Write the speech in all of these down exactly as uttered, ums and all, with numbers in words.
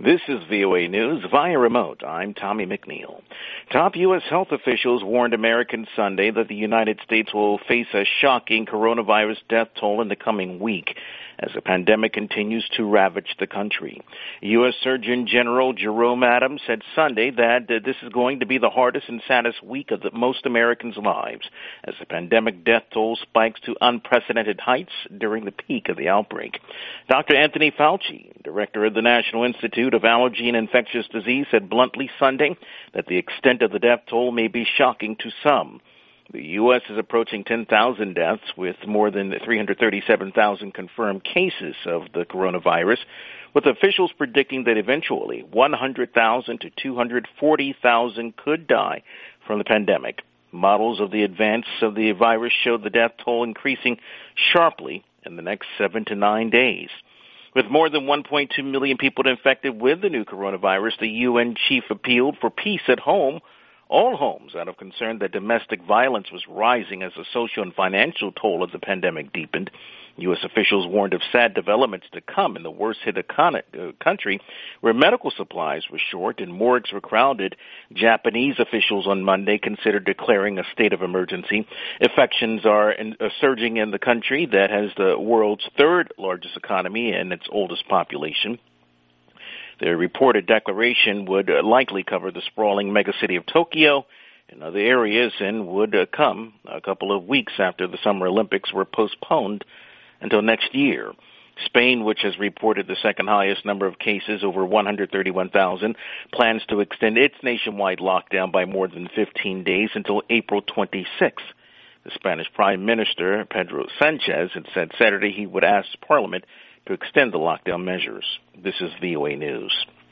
This is V O A News via remote. I'm Tommy McNeil. Top U S health officials warned Americans Sunday that the United States will face a shocking coronavirus death toll in the coming week as the pandemic continues to ravage the country. U S Surgeon General Jerome Adams said Sunday that uh, this is going to be the hardest and saddest week of the, most Americans' lives as the pandemic death toll spikes to unprecedented heights during the peak of the outbreak. Doctor Anthony Fauci, director of the National Institute of Allergy and Infectious Disease, said bluntly Sunday that the extent of the death toll may be shocking to some. The U S is approaching ten thousand deaths with more than three hundred thirty-seven thousand confirmed cases of the coronavirus, with officials predicting that eventually one hundred thousand to two hundred forty thousand could die from the pandemic. Models of the advance of the virus showed the death toll increasing sharply in the next seven to nine days. With more than one point two million people infected with the new coronavirus, the U N chief appealed for peace at home, all homes, out of concern that domestic violence was rising as the social and financial toll of the pandemic deepened. U S officials warned of sad developments to come in the worst-hit econ- uh, country where medical supplies were short and morgues were crowded. Japanese officials on Monday considered declaring a state of emergency. Infections are in, uh, surging in the country that has the world's third-largest economy and its oldest population. The reported declaration would uh, likely cover the sprawling megacity of Tokyo and other areas and would uh, come a couple of weeks after the Summer Olympics were postponed until next year. Spain, which has reported the second highest number of cases, over one hundred thirty-one thousand, plans to extend its nationwide lockdown by more than fifteen days until April twenty-sixth. The Spanish Prime Minister, Pedro Sanchez, had said Saturday he would ask Parliament to extend the lockdown measures. This is V O A News.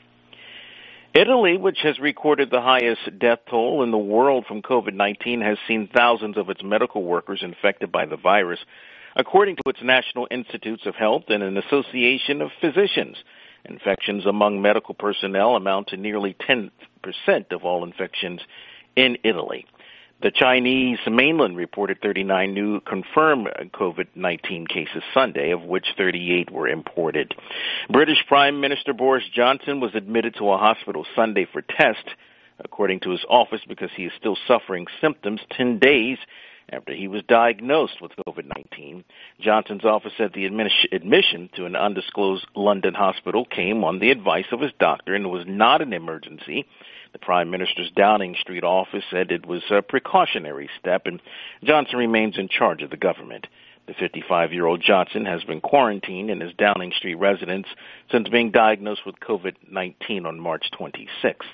Italy, which has recorded the highest death toll in the world from COVID nineteen, has seen thousands of its medical workers infected by the virus, according to its National Institutes of Health and an association of physicians. Infections among medical personnel amount to nearly ten percent of all infections in Italy. The Chinese mainland reported thirty-nine new confirmed COVID nineteen cases Sunday, of which thirty-eight were imported. British Prime Minister Boris Johnson was admitted to a hospital Sunday for tests, according to his office, because he is still suffering symptoms ten days after he was diagnosed with COVID nineteen. Johnson's office said the admission to an undisclosed London hospital came on the advice of his doctor and was not an emergency. The Prime Minister's Downing Street office said it was a precautionary step, and Johnson remains in charge of the government. The fifty-five-year-old Johnson has been quarantined in his Downing Street residence since being diagnosed with COVID nineteen on March twenty-sixth.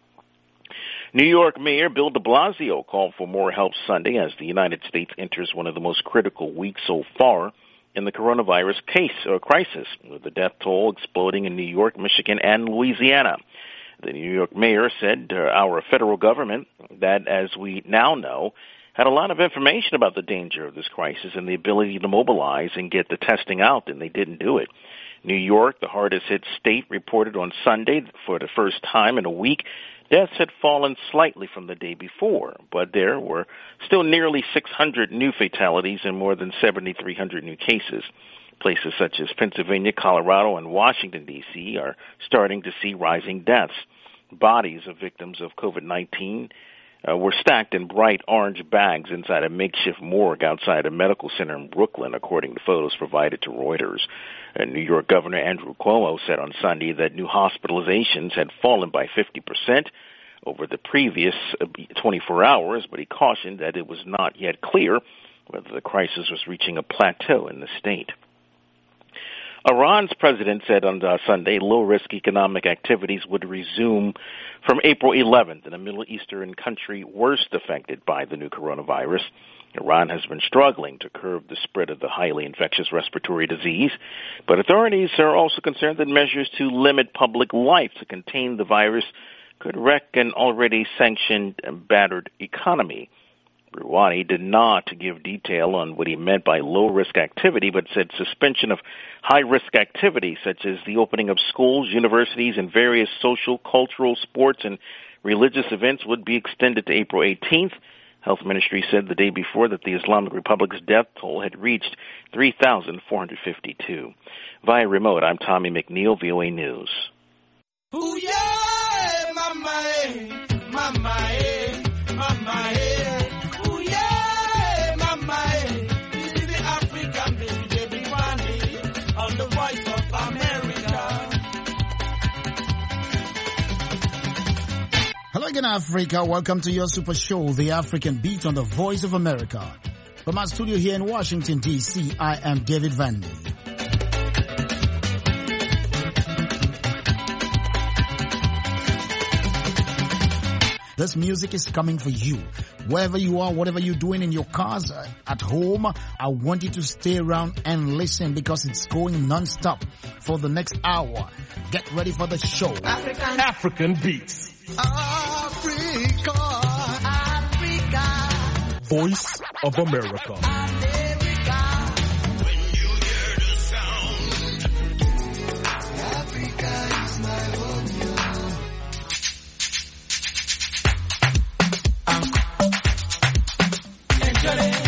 New York Mayor Bill de Blasio called for more help Sunday as the United States enters one of the most critical weeks so far in the coronavirus case or crisis, with the death toll exploding in New York, Michigan, and Louisiana. The New York mayor said uh, our federal government, that as we now know, had a lot of information about the danger of this crisis and the ability to mobilize and get the testing out, and they didn't do it. New York, the hardest-hit state, reported on Sunday for the first time in a week deaths had fallen slightly from the day before, but there were still nearly six hundred new fatalities and more than seven thousand three hundred new cases. Places such as Pennsylvania, Colorado, and Washington, D C are starting to see rising deaths. Bodies of victims of COVID nineteen uh, were stacked in bright orange bags inside a makeshift morgue outside a medical center in Brooklyn, according to photos provided to Reuters. Uh, New York Governor Andrew Cuomo said on Sunday that new hospitalizations had fallen by fifty percent over the previous twenty-four hours, but he cautioned that it was not yet clear whether the crisis was reaching a plateau in the state. Iran's president said on uh, Sunday low-risk economic activities would resume from April eleventh in a Middle Eastern country worst affected by the new coronavirus. Iran has been struggling to curb the spread of the highly infectious respiratory disease, but authorities are also concerned that measures to limit public life to contain the virus could wreck an already sanctioned and battered economy. Rouhani did not give detail on what he meant by low-risk activity, but said suspension of high-risk activities such as the opening of schools, universities, and various social, cultural, sports, and religious events would be extended to April eighteenth. Health Ministry said the day before that the Islamic Republic's death toll had reached three thousand four hundred fifty-two. Via remote, I'm Tommy McNeil, V O A News. again, Africa. Welcome to your super show, The African Beat on the Voice of America. From our studio here in Washington, D C, I am David Vandy. This music is coming for you. Wherever you are, whatever you're doing in your cars, uh, at home, I want you to stay around and listen because it's going non-stop for the next hour. Get ready for the show. African, African Beats. Africa, Africa. Voice of America. America. When you hear the sound, Africa is my home. enjoy it.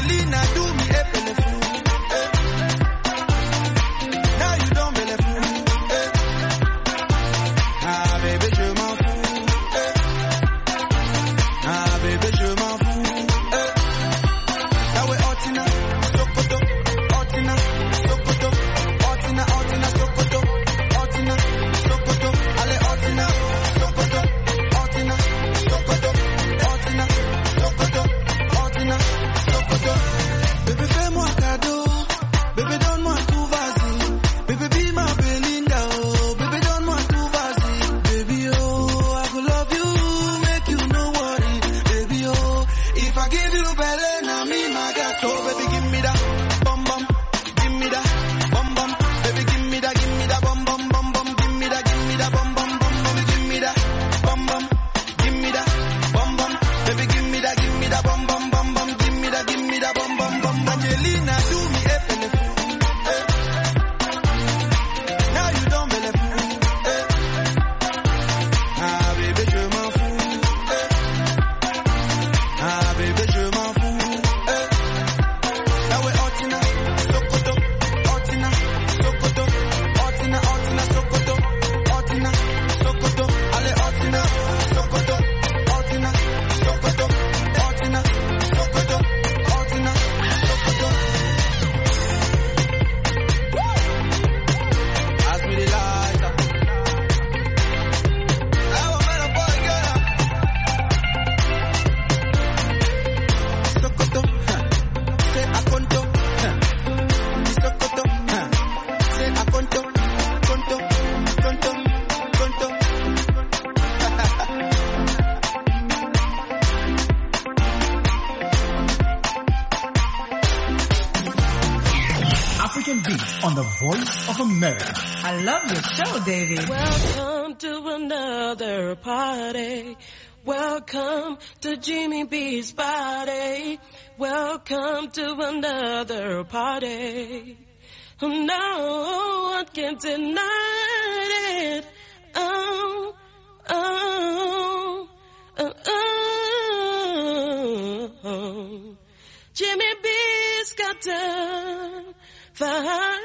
Angelina, do me a bellefou. Eh. Now you don't bellefou. Eh. Ah, baby, je m'en fous. Eh. Ah, baby, je m'en fous. Eh. Now we're Otina, Sokoto, Otina, Sokoto, Otina, Otina, Sokoto, Otina, Sokoto, allez, Otina, Sokoto, Otina, Sokoto, Otina, Sokoto, Otina, Sokoto. Bébé, fais-moi cadeau, bébé, donne-moi tout, vas-y. Bébé, be my Belinda, oh, bébé, donne-moi tout, vas-y. Baby, oh, I could love you, make you no worry. Baby, oh, if I give you belly, now me, my God. So, baby, give me that, bum, bum, give me that, bum, bum. Baby, give me that, give me that, bum, bum, bum, bum. Give me that, give me that, bum, bum, bum, baby, give me that, bum, bum. Give me that, bum, bum. Baby, give me that, give me that, bum, bum, bum, bum. Give me that, give me that, bum, bum, bum. Angelina, do me a bellefou. Eh. Now you don't bellefou. Eh. Ah, baby, je m'en fous. Eh. Ah, baby, je m'en fous. Eh. Now we're Otina, Sokoto, Otina, Sokoto, Otina, Otina, Sokoto, Otina, Sokoto, allez, Otina, Sokoto, Otina, Sokoto, Otina, Sokoto, Otina, Sokoto. Ask me the lighter. I want my boy girl. Sokoto, huh. Say Akonto, huh. Sokoto, huh. Say Akonto, Konto, Konto, Konto. African Beats on the Voice of America. I love your show, David. Welcome to another party. Welcome to Jimmy B's party. Welcome to another party. No one can deny it. Oh, oh, oh, oh. Jimmy B's got to fight.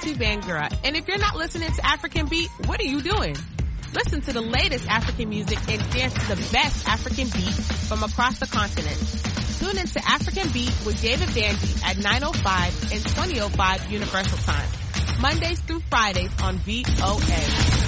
Bantu Bangura. And if you're not listening to African Beat, what are you doing? Listen to the latest African music and dance to the best African beat from across the continent. Tune into African Beat with David Bandy at nine oh five and twenty oh five Universal Time. Mondays through Fridays on V O A.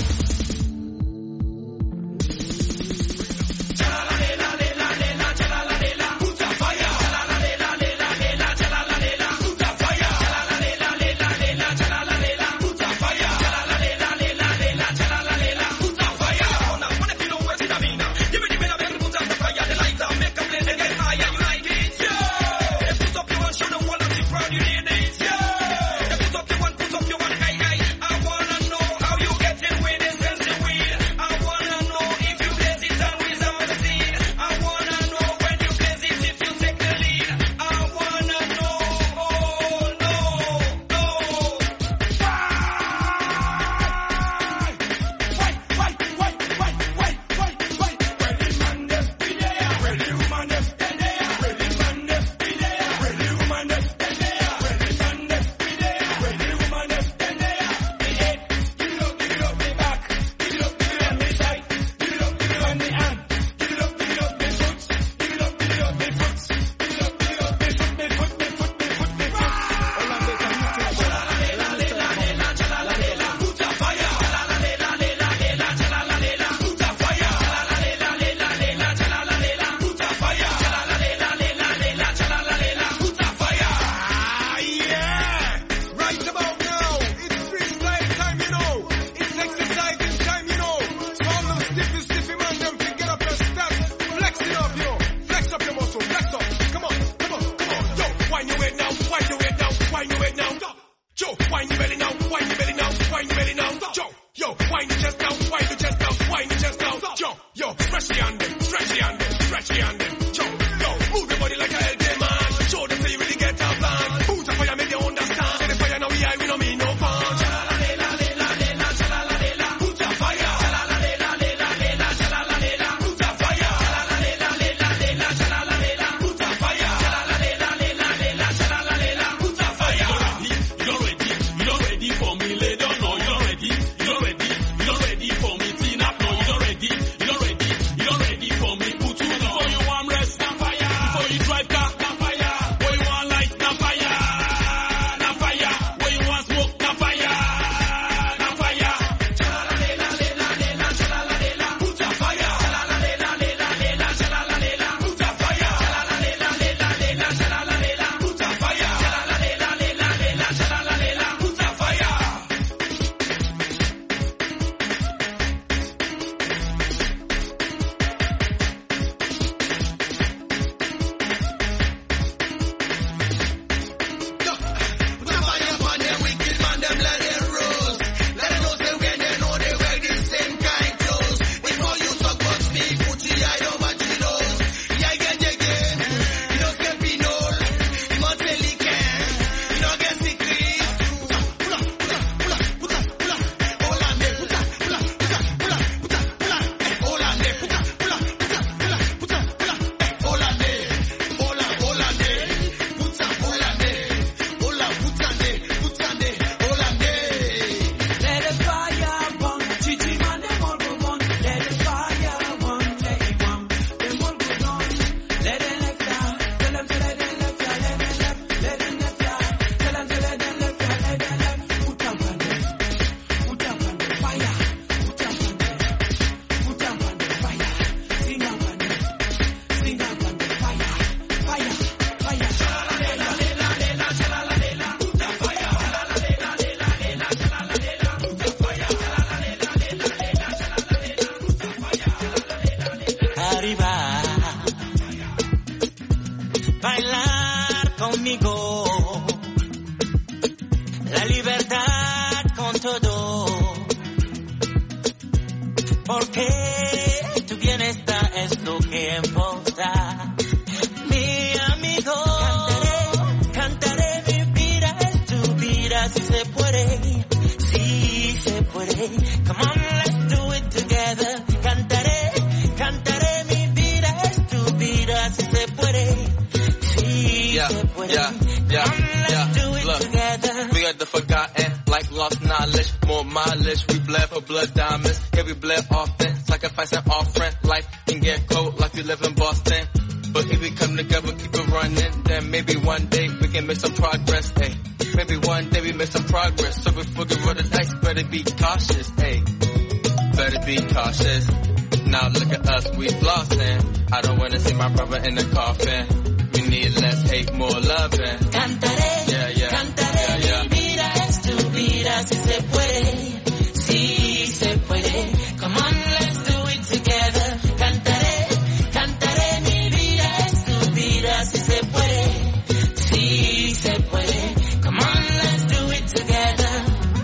blood diamonds. Yeah, we bled often, sacrifice an offering. Life can get cold like we live in Boston. But if we come together, keep it running, then maybe one day we can make some progress, hey. Maybe one day we make some progress. So before we roll the dice, better be cautious, hey. Better be cautious. Now look at us, we flossing. I don't wanna see my brother in the coffin. We need less hate, more loving. Cantaré, yeah, yeah, cantaré, yeah, yeah. mi vida es tu vida, si se puede, si se puede. Come on, let's do it together. Cantaré, cantaré, mi vida es tu vida, si se puede, si se puede. Come on, let's do it together.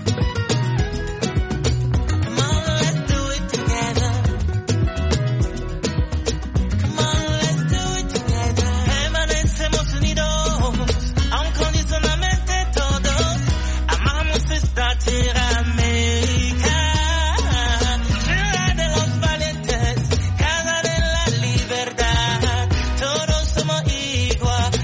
Come on, let's do it together. Come on, let's do it together. Permanecemos unidos, incondicionalmente todos. Amamos esta tierra América. Ciudad de los valientes, casa de la libertad. Todos somos iguales.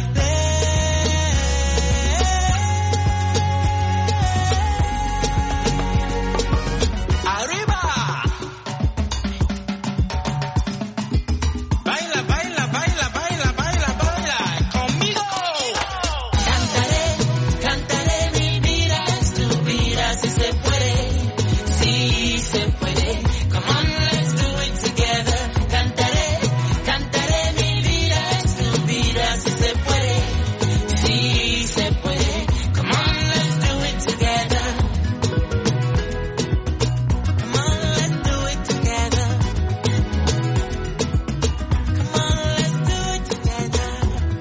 ¡Arriba! Baila, baila, baila, baila, baila, baila. Conmigo. Cantaré, cantaré, mi vida es tu vida, si se puede, si se puede. Come on, let's do it together. Cantaré, cantaré, mi vida es tu vida, si se puede, si se puede. Come on, let's do it together. Come on, let's do it together. Come on, let's do it together.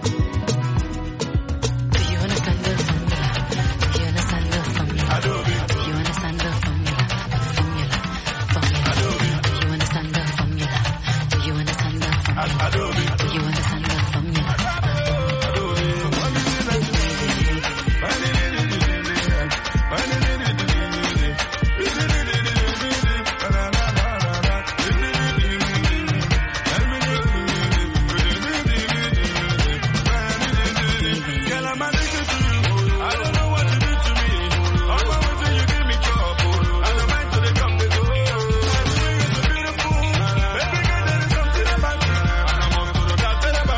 Do you understand the formula? Do you understand the formula? Do you understand the formula? Formula, formula. Do you understand the formula? Do you understand the formula? Do you understand the formula? Girl, I'm addicted to you. I don't know what you do to me. All my words when you give me trouble. I don't mind till they come to go. Everything is so beautiful. Baby girl, there is something about you. And I'm on to the top of the bar.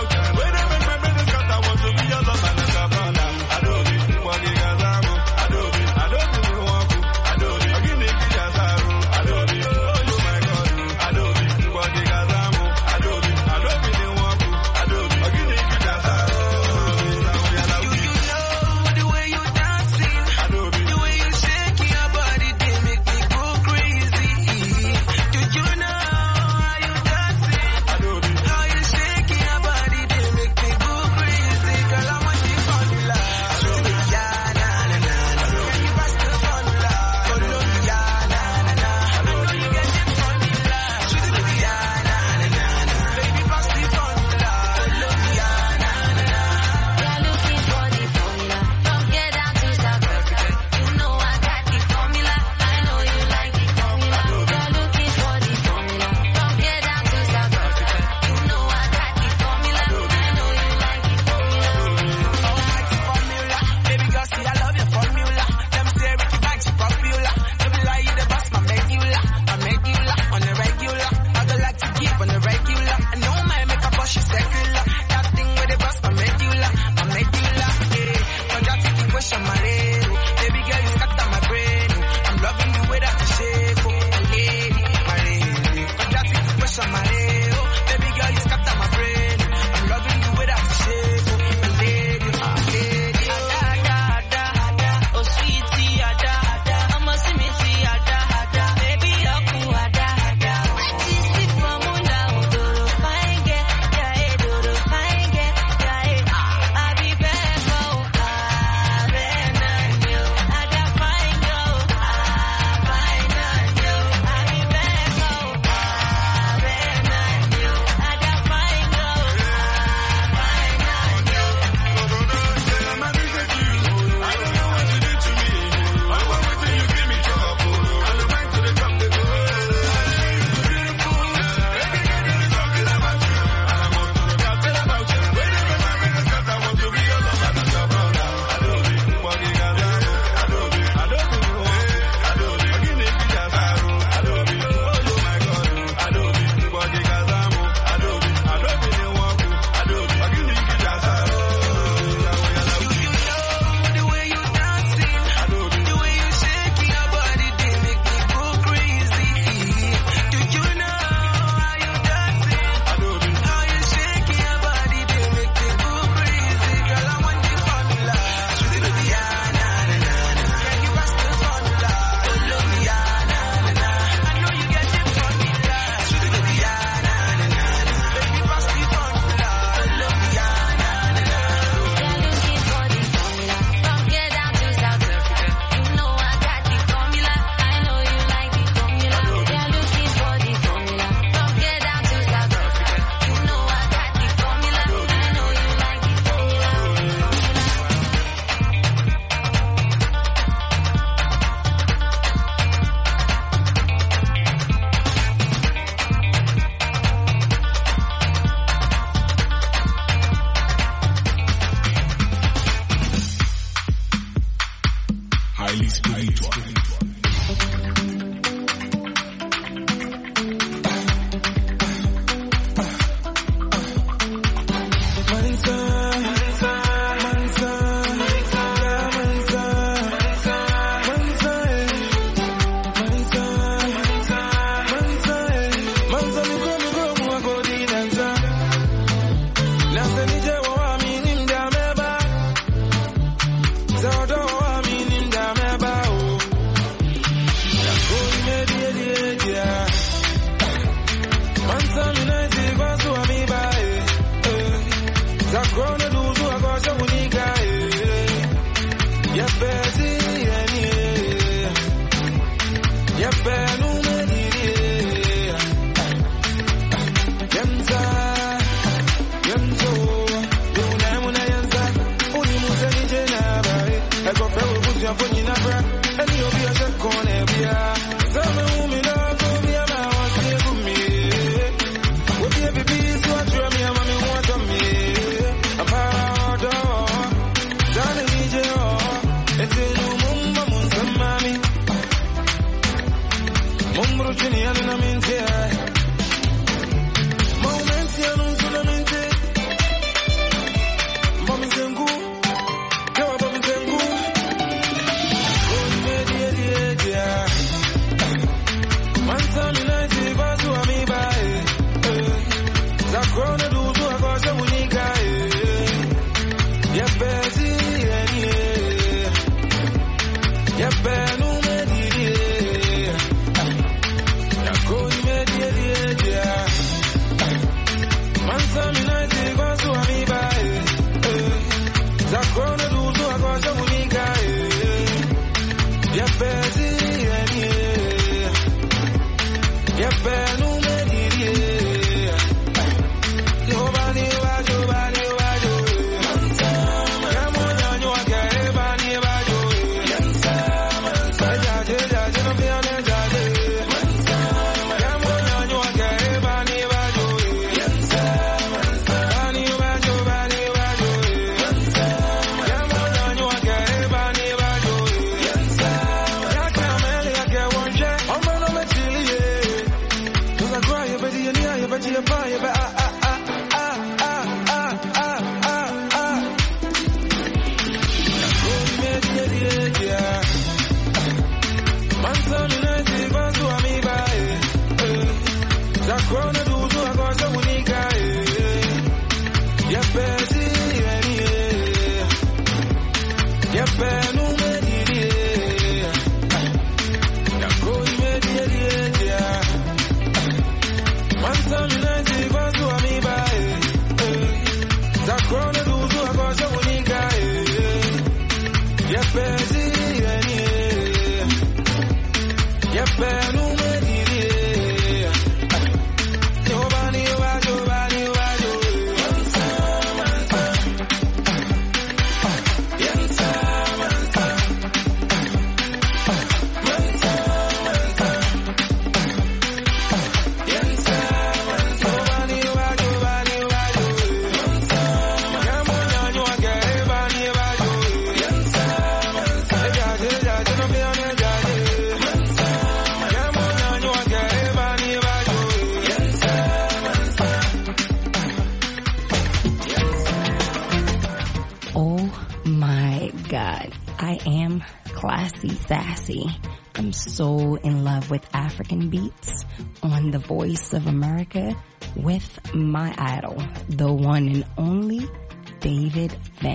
Sassy. I'm so in love with African beats on The Voice of America with my idol, the one and only David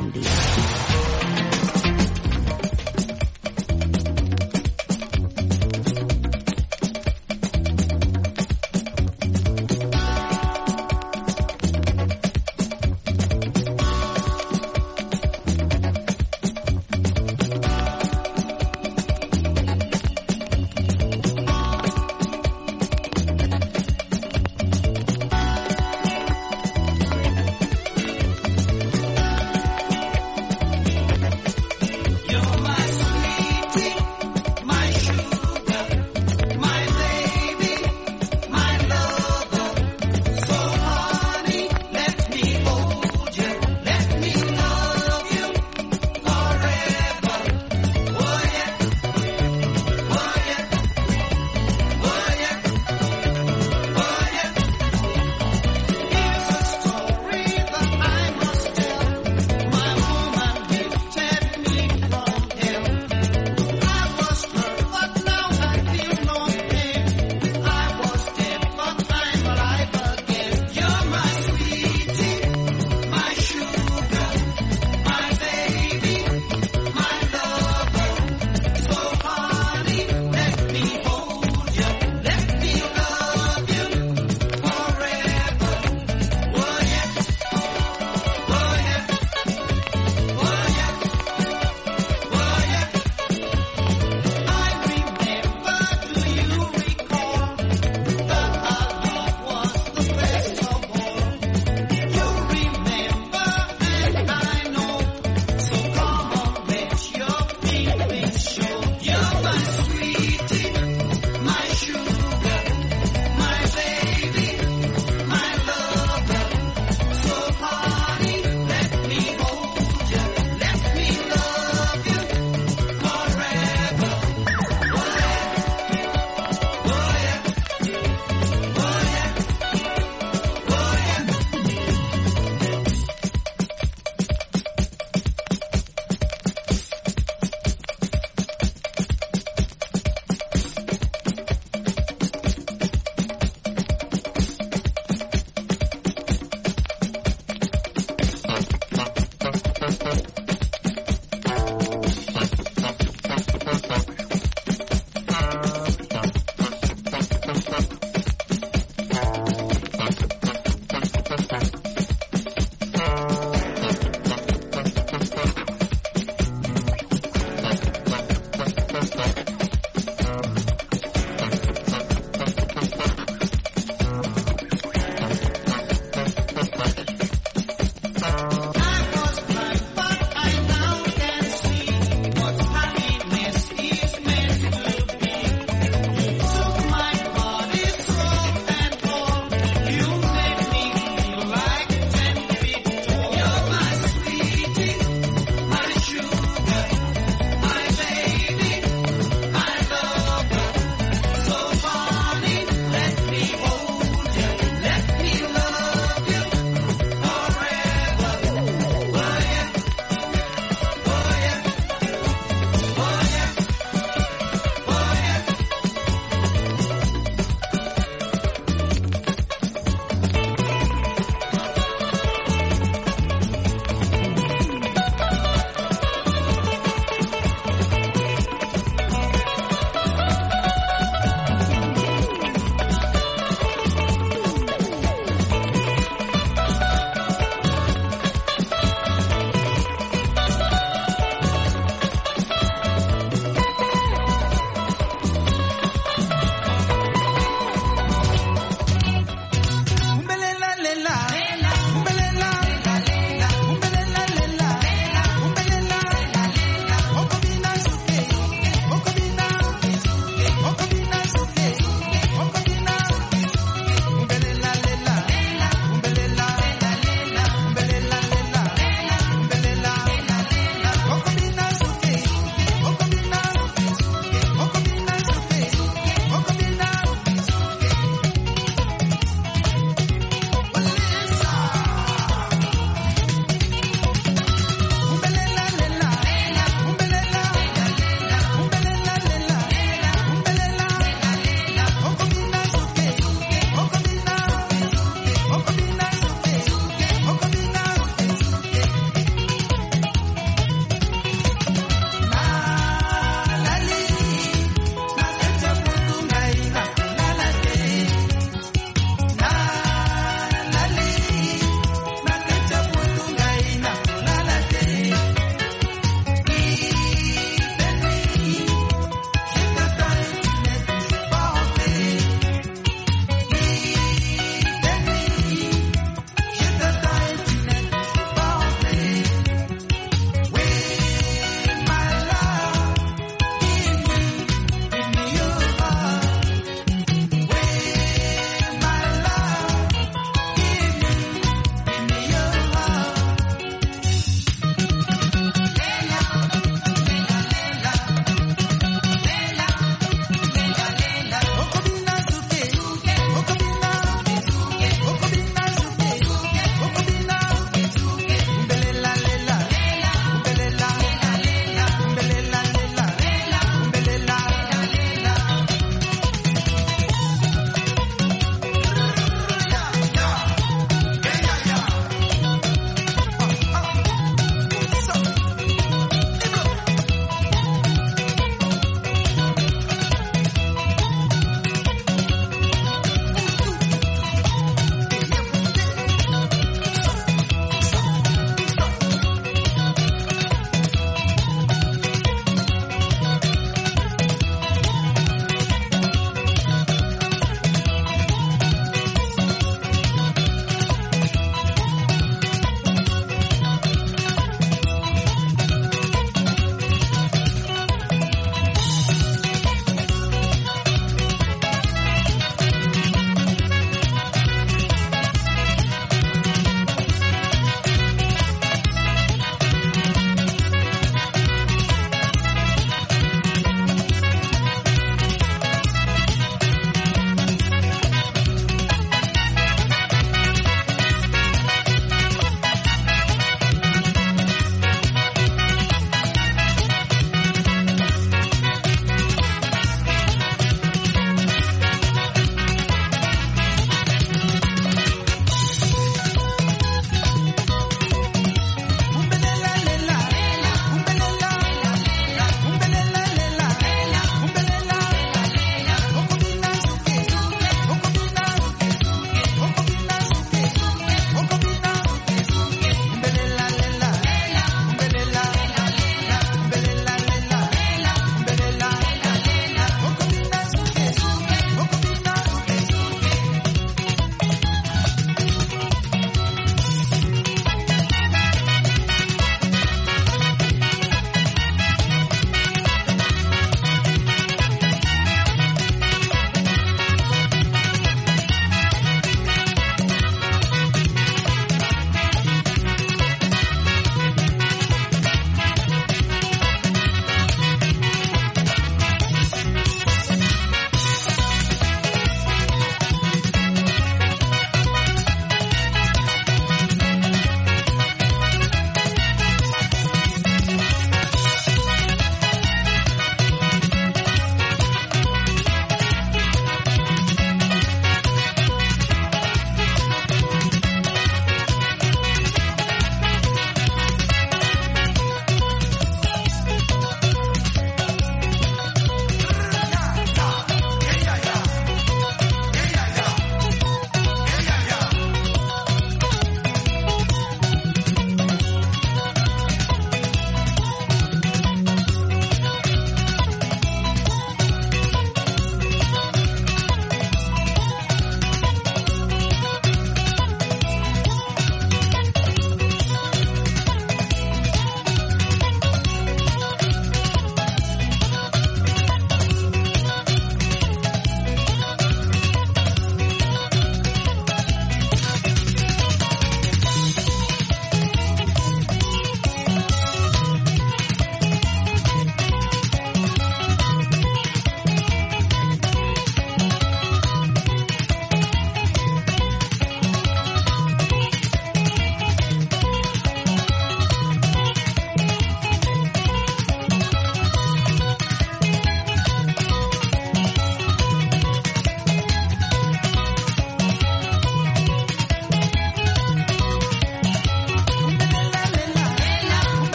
Vandy.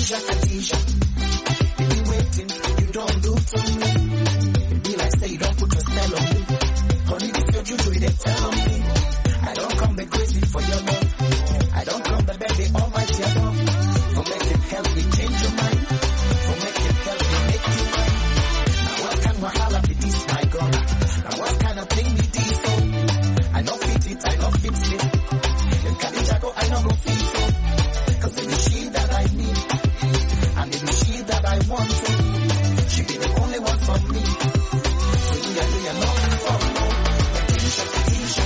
Khadija, Khadija. If you waiting, you don't do for me. It be like say you don't put a spell on me. Honey, if you're true to it, they tell on me. I don't come back crazy for your love. I don't come back baby almighty above. For make it help me change your mind. For make it help me make you mine. Now what kind of wahala be this, my God? Now what kind of thing be this, oh? I know fit it, I know fix it. If Khadija go, I know go fit it. Cause it is she that I need. And it is she that I want to. She be the only one for me. So you are doing nothing for me. Khadija, Khadija.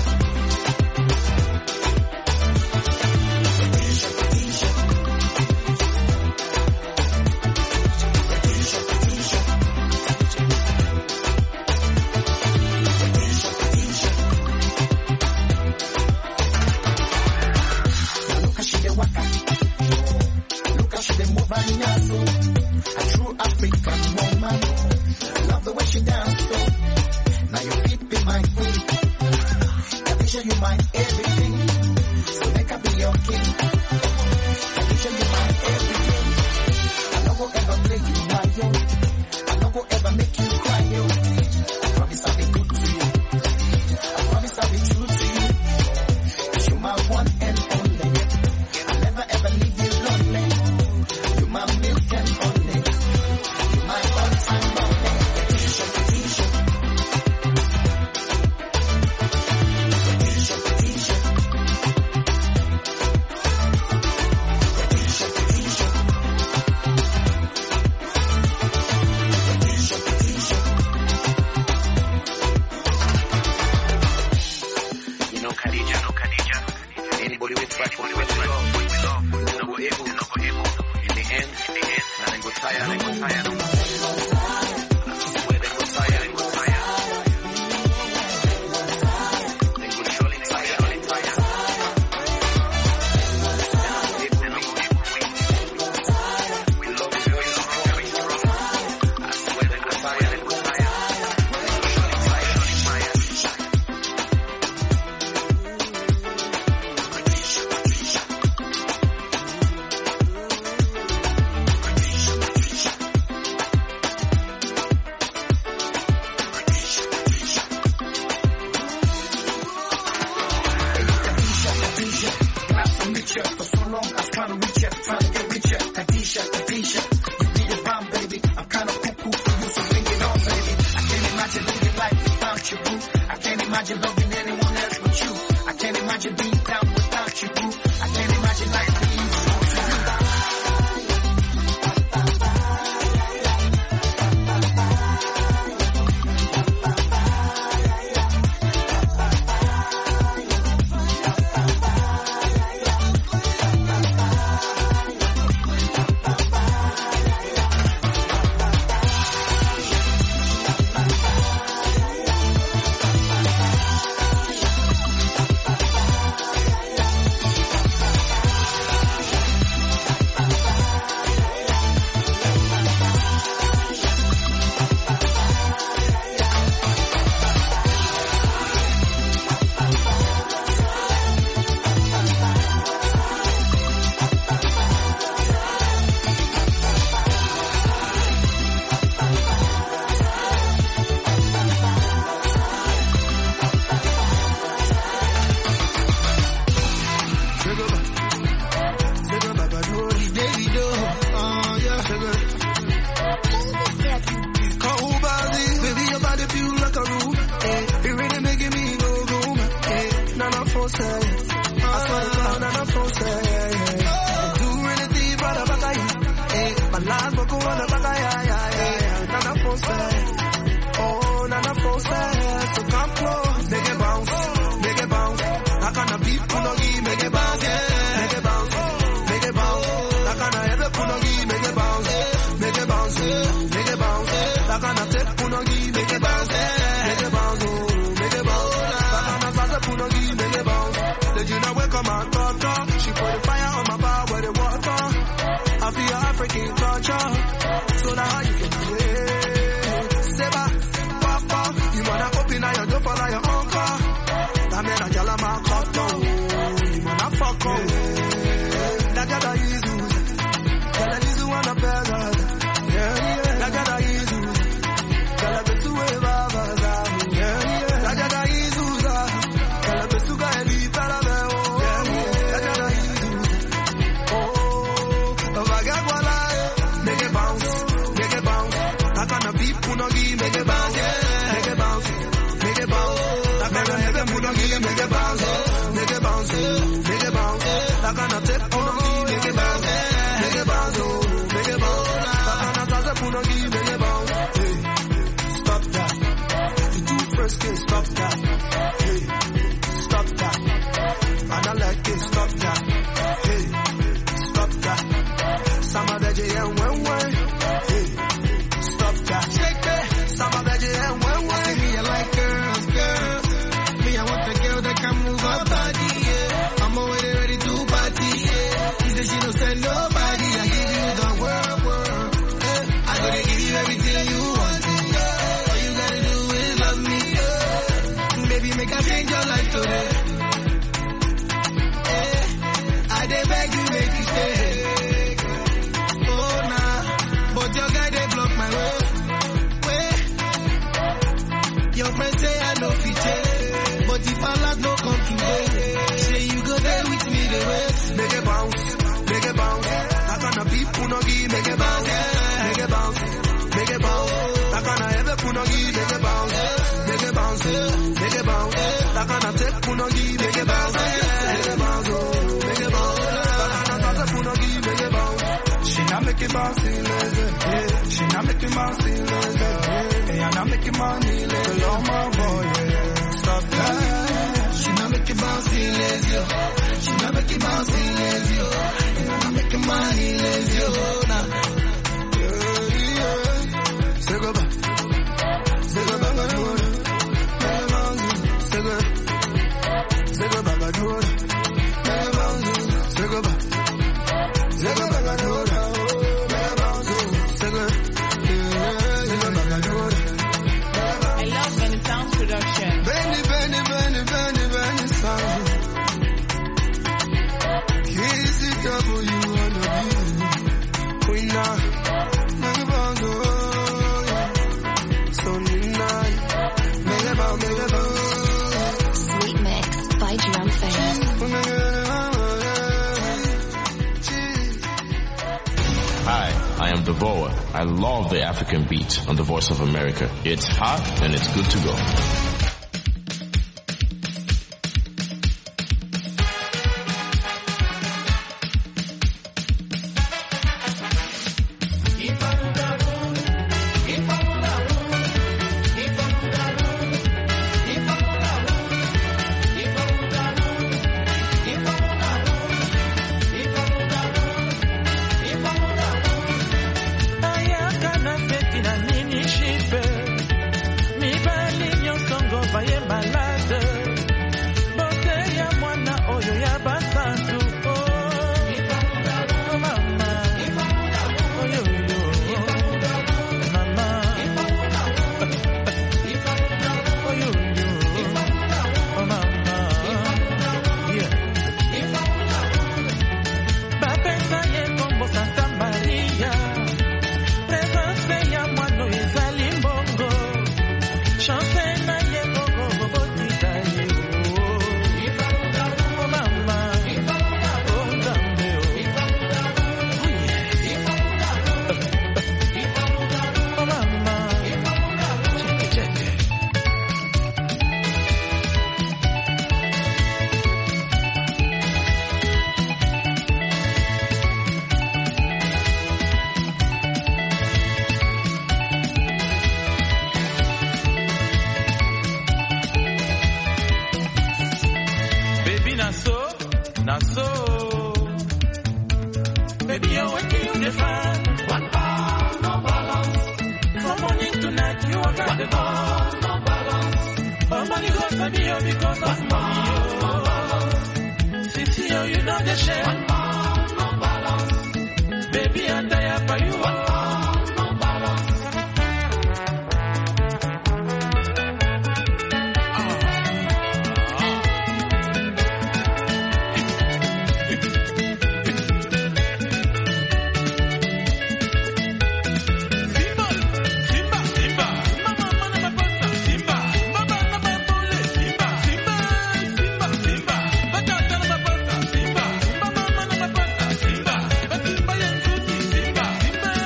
A true African woman. Love the way she dances. So now you keep be my queen. Khadija, you my everything. So make I be your king. Khadija, you my everything. I no go ever play you why yo. I no go ever make you cry yo. I promise I'll be good to you. I promise I'll be true to you. Cause you're my one and only. I'll never ever leave you lonely. My milk and honey, my all-time money. Khadija, Khadija. Khadija, Khadija. Khadija, Khadija. Khadija, Khadija. You know Khadija, know Khadija. Anybody with fight for you, with love, with love, no go able, no go able. In the end, nothing go tired, nothing go tired. I swear they go tired, they go tired. They go surely tired, surely tired. We love you very strong, very strong. I swear they go tired, they go tired. They go surely tired, surely tired. For so long, I was trying to reach you, trying to get richer. Khadija, Khadija, you be the bomb, baby. I'm kind of cuckoo for you, so bring it on, baby. I can't imagine living life without you, boo. I can't imagine loving anyone else but you. I can't imagine being down without you, boo. I can't imagine life being so to you. stop that. Hey, stop that. And I like it, stop that. Hey, stop that. Some of the J and one way. Hey, stop that. Shake it. Some of the J and one way. Me, I like girls, girls. Me, I want the girl that can move her body. Yeah, I'm already ready to party. Yeah, she said she don't send nobody. I give you the world, world. Hey, I gotta give you everything you want. All you gotta do is love me. Yeah. Baby, make I change your life today. Hey, I dey beg you, make you stay. Oh nah, but your guy they block my way. Way. Your friends say I know fit, but if I love no come today, say you go there with me the way. Make it bounce, make it bounce. That kind of people no give, make it bounce, make it bounce, make it bounce. That kind of every people no give, make it bounce, make it bounce, make it bounce. That kind of take people no give, make it bounce, make it bounce, make it bounce. That kind of people no give, make it bounce. She not make it bounce, yeah. She not make it bounce, yeah. And I make it money, let alone my boy, yeah. Stop that. She not make it bounce, yeah. She not make it bounce, yeah. And I make it money, yeah. Nah. Yeah, yeah. Say go back. Say go back, I do it. Say go. Say go back, I do it. Say go back. Say go back, I do it. I love Benny Sounds production. Benny, Benny, Benny, Benny, Benny Sounds. K C W on the beat. Queen now, make a bounce, oh yeah. So nice, make a bounce, make a bounce. Sweet Mix by Drum Fan. Hi, I am Devoa. I love the African beat on the Voice of America. It's hot and it's good to go. Simba,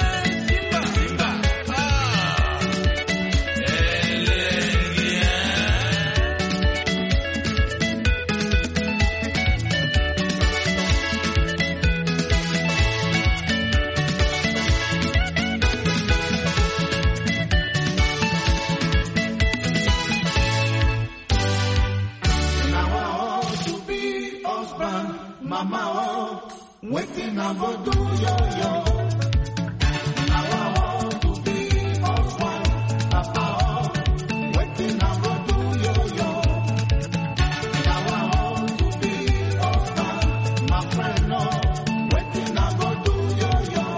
I go do yo yo. Now I want to be us one, Papa. Waiting I go do yo yo. Now I want to be us one, my friend. No, waiting I go do yo yo.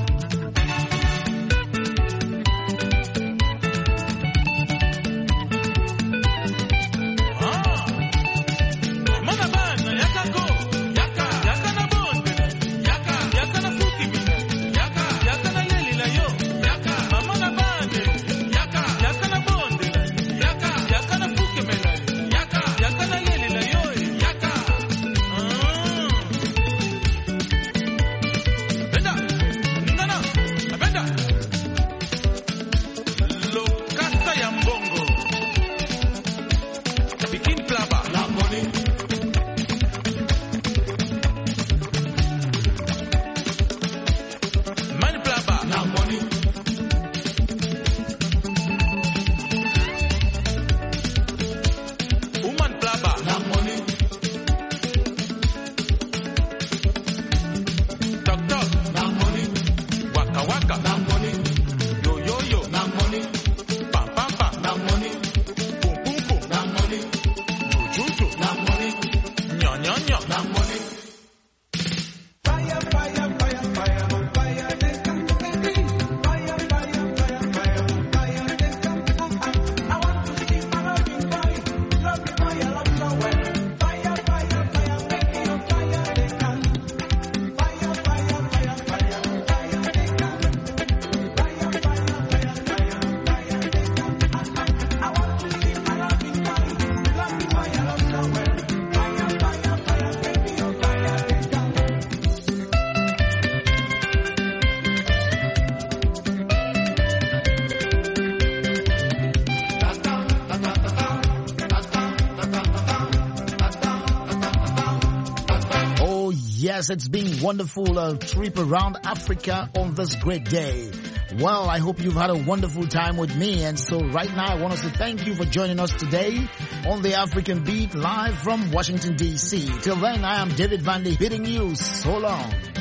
Yes, it's been wonderful uh, trip around Africa on this great day. Well, I hope you've had a wonderful time with me. And so right now, I want to say thank you for joining us today on the African Beat live from Washington, D C. Till then, I am David Vandy bidding you so long.